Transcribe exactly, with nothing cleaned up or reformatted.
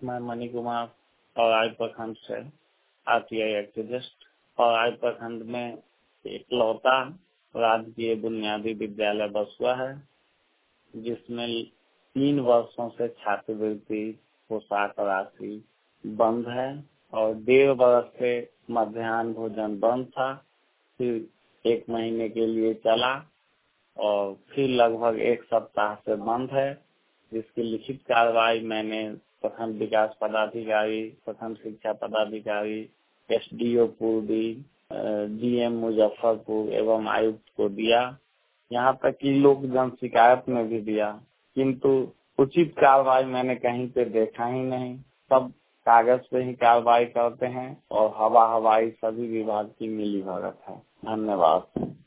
मैं मणि कुमार पौराई प्रखंड से आरटीआई एक्टिविस्ट। पौराई प्रखंड में इकलौता राजकीय बुनियादी विद्यालय बसुआ है, जिसमें तीन वर्षों से छात्रवृत्ति पोशाक राशि बंद है और डेढ़ वर्ष से मध्याह्न भोजन बंद था। फिर एक महीने के लिए चला और फिर लगभग एक सप्ताह से बंद है, जिसकी लिखित कार्रवाई मैंने प्रखंड विकास पदाधिकारी, प्रखंड शिक्षा पदाधिकारी, एसडीओ पूर्वी, डीएम मुजफ्फरपुर एवं आयुक्त को दिया। यहाँ तक कि लोक जन शिकायत में भी दिया, किंतु उचित कार्रवाई मैंने कहीं पे देखा ही नहीं। सब कागज पे ही कार्रवाई करते हैं और हवा हवाई सभी विभाग की मिली भगत है। धन्यवाद।